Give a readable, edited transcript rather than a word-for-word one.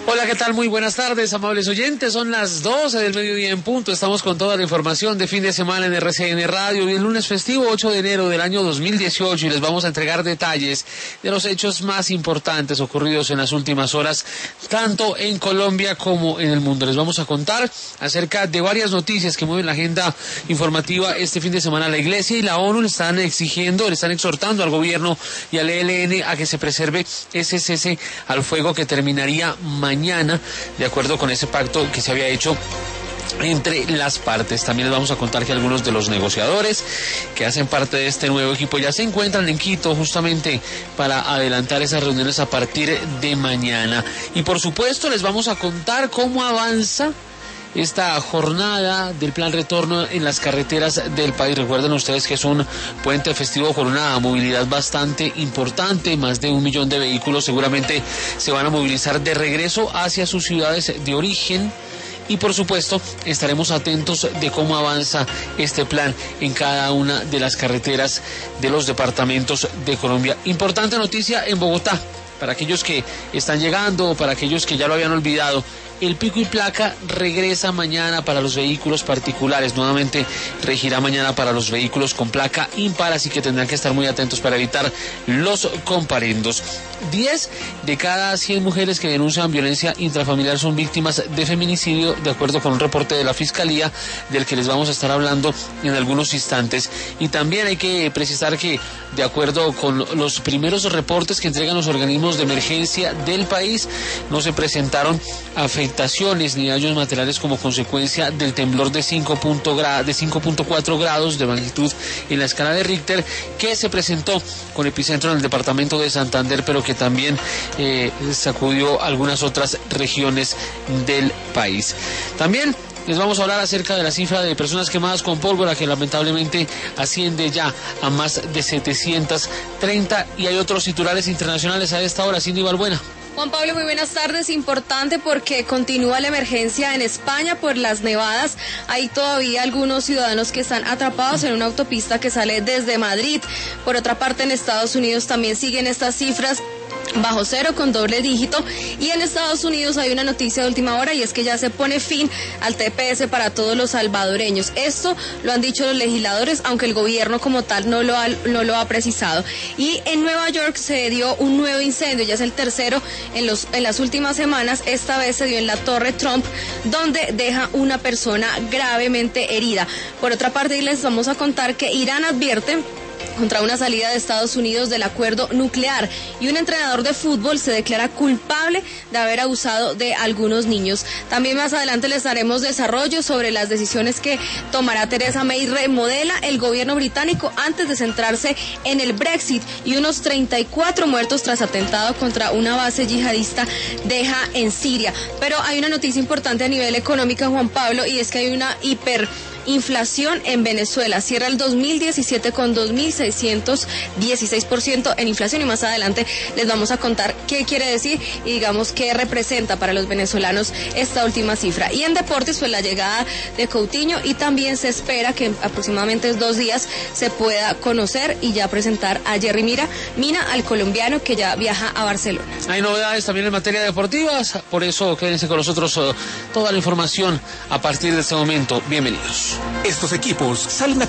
Hola, ¿qué tal? Muy buenas tardes, amables oyentes. Son las 12 del mediodía en punto. Estamos con toda la información de fin de semana en RCN Radio. Y el lunes festivo 8 de enero del año 2018 y les vamos a entregar detalles de los hechos más importantes ocurridos en las últimas horas, tanto en Colombia como en el mundo. Les vamos a contar acerca de varias noticias que mueven la agenda informativa este fin de semana. La Iglesia y la ONU le están exhortando al gobierno y al ELN a que se preserve ese cese al fuego que terminaría mañana, de acuerdo con ese pacto que se había hecho entre las partes. También les vamos a contar que algunos de los negociadores que hacen parte de este nuevo equipo ya se encuentran en Quito justamente para adelantar esas reuniones a partir de mañana. Y por supuesto les vamos a contar cómo avanza esta jornada del plan retorno en las carreteras del país. Recuerden ustedes que es un puente festivo con una movilidad bastante importante, más de 1 millón de vehículos seguramente se van a movilizar de regreso hacia sus ciudades de origen. Y por supuesto estaremos atentos de cómo avanza este plan en cada una de las carreteras de los departamentos de Colombia. Importante noticia en Bogotá, para aquellos que están llegando, para aquellos que ya lo habían olvidado. El pico y placa regresa mañana para los vehículos particulares. Nuevamente regirá mañana para los vehículos con placa impar, así que tendrán que estar muy atentos para evitar los comparendos. 10 de cada 100 mujeres que denuncian violencia intrafamiliar son víctimas de feminicidio, de acuerdo con un reporte de la Fiscalía, del que les vamos a estar hablando en algunos instantes. Y también hay que precisar que, de acuerdo con los primeros reportes que entregan los organismos de emergencia del país, no se presentaron afectaciones ni daños materiales como consecuencia del temblor de 5.4 grados de magnitud en la escala de Richter, que se presentó con epicentro en el departamento de Santander, pero que también sacudió algunas otras regiones del país. También les vamos a hablar acerca de la cifra de personas quemadas con pólvora, que lamentablemente asciende ya a más de 730, y hay otros titulares internacionales a esta hora. Cindy Balbuena. Juan Pablo, muy buenas tardes. Importante porque continúa la emergencia en España por las nevadas. Hay todavía algunos ciudadanos que están atrapados en una autopista que sale desde Madrid. Por otra parte, en Estados Unidos también siguen estas cifras bajo cero con doble dígito, y en Estados Unidos hay una noticia de última hora, y es que ya se pone fin al TPS para todos los salvadoreños. Esto lo han dicho los legisladores, aunque el gobierno como tal no lo ha precisado. Y en Nueva York se dio un nuevo incendio, ya es el tercero en las últimas semanas. Esta vez se dio en la Torre Trump, donde deja una persona gravemente herida. Por otra parte, les vamos a contar que Irán advierte contra una salida de Estados Unidos del acuerdo nuclear, y un entrenador de fútbol se declara culpable de haber abusado de algunos niños. También más adelante les daremos desarrollo sobre las decisiones que tomará Theresa May. Remodela el gobierno británico antes de centrarse en el Brexit, y unos 34 muertos tras atentado contra una base yihadista deja en Siria. Pero hay una noticia importante a nivel económico, Juan Pablo, y es que hay una hiperinflación en Venezuela. Cierra el 2017 con 2.616% en inflación, y más adelante les vamos a contar qué quiere decir y digamos qué representa para los venezolanos esta última cifra. Y en deportes, pues la llegada de Coutinho, y también se espera que en aproximadamente 2 días se pueda conocer y ya presentar a Jerry Mina, al colombiano que ya viaja a Barcelona. Hay novedades también en materia deportiva, por eso quédense con nosotros, toda la información a partir de este momento. Bienvenidos. Estos equipos salen a